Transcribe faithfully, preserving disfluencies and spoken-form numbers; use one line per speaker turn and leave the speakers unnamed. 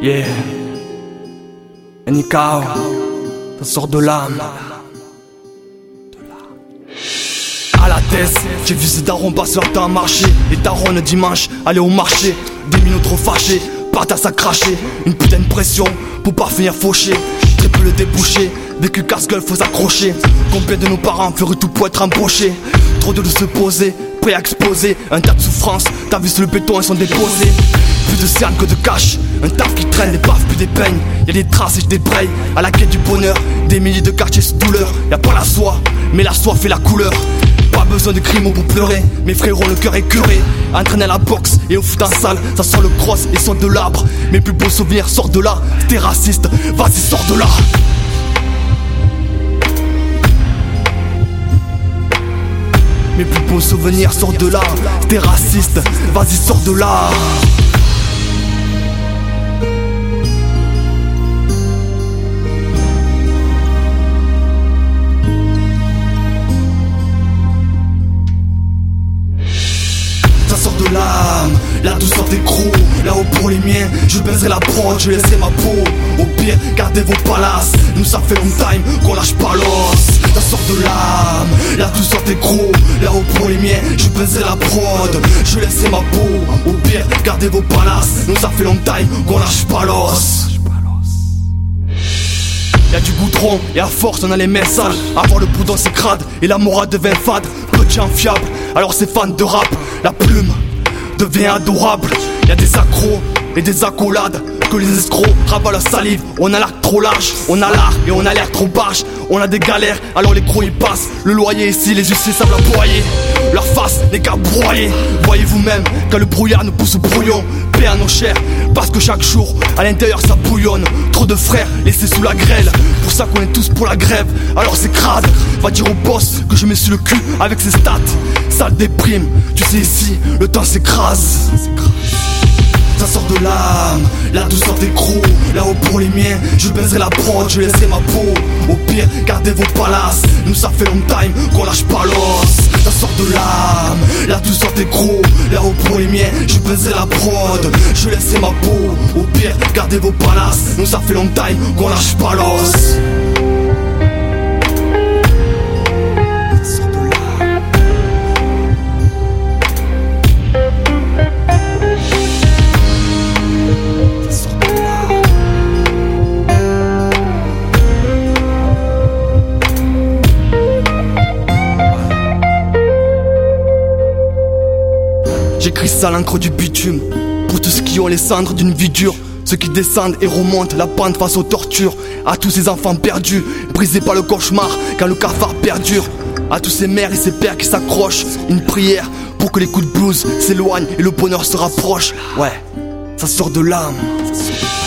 Yeah. Nikao, ça sort de l'âme. À la tête, j'ai vu ces darons passer leur temps à marcher. Les darons le dimanche, aller au marché. Des minutes trop fâchés, partent à s'accracher. Une putain de pression pour pas finir fauché. Très peu le débouché, vécu casse-gueule faut s'accrocher. Combien de nos parents feraient tout pour être embauchés? Trop de se poser, prêt à exposer. Un tas de souffrances, t'as vu sur le béton elles sont déposées. Plus de cernes que de cash, un taf qui traîne, des baffes puis des peignes. Y'a des traces et je débraye, à la quête du bonheur. Des milliers de quartiers sous douleur. Y'a pas la soie, mais la soif fait la couleur. Pas besoin de crimes pour pleurer, mes frérots le cœur est curé. Entraîné à la boxe et au foot en salle, ça sent le cross et sort de l'arbre. Mes plus beaux souvenirs sortent de là, t'es raciste, vas-y sors de là. Mes plus beaux souvenirs sortent de là, t'es raciste, vas-y sors de là. Ça sort de l'âme, la douceur des crocs. Là-haut pour les miens, je baiserai la prod, je laisserai ma peau. Au pire, gardez vos palaces, nous ça fait long time qu'on lâche pas l'os. Ça sort de l'âme, la douceur des crocs. Là-haut pour les miens, je baiserai la prod, je laisserai ma peau. Au pire, gardez vos palaces, nous ça fait long time qu'on lâche pas l'os. Y'a du goudron et à force on a les mains sales. Avoir le boudin c'est crade et la morale devient fade. Petit infiable, alors c'est fan de rap. La plume devient adorable. Y'a des accros et des accolades que les escrocs ravalent la salive. On a l'arc trop large, on a l'art et on a l'air trop barge. On a des galères, alors les crocs y passent. Le loyer ici, les huissiers savent aboyer. Leur face, les gars broyés. Voyez vous-même, quand le brouillard nous pousse au brouillon. Paix à nos chairs, parce que chaque jour, à l'intérieur ça bouillonne. Trop de frères laissés sous la grêle. Pour ça qu'on est tous pour la grève, alors c'est crade. Va dire au boss que je mets sur le cul avec ses stats. Sale déprime, tu sais ici, le temps s'écrase. Ça sort de l'âme, la douceur des crocs. Là-haut pour les miens, je baiserai la prod, je laisserai ma peau. Au pire, gardez vos palaces, nous ça fait long time qu'on lâche pas l'os. Ça sort de l'âme, la douceur des crocs. Là-haut pour les miens, je baiserai la prod, je laisserai ma peau. Au pire, gardez vos palaces, nous ça fait long time qu'on lâche pas l'os. J'écris ça à l'encre du bitume. Pour tous ceux qui ont les cendres d'une vie dure. Ceux qui descendent et remontent la pente face aux tortures. À tous ces enfants perdus, brisés par le cauchemar quand le cafard perdure. À tous ces mères et ces pères qui s'accrochent. Une prière pour que les coups de blues s'éloignent et le bonheur se rapproche. Ouais, ça sort de l'âme.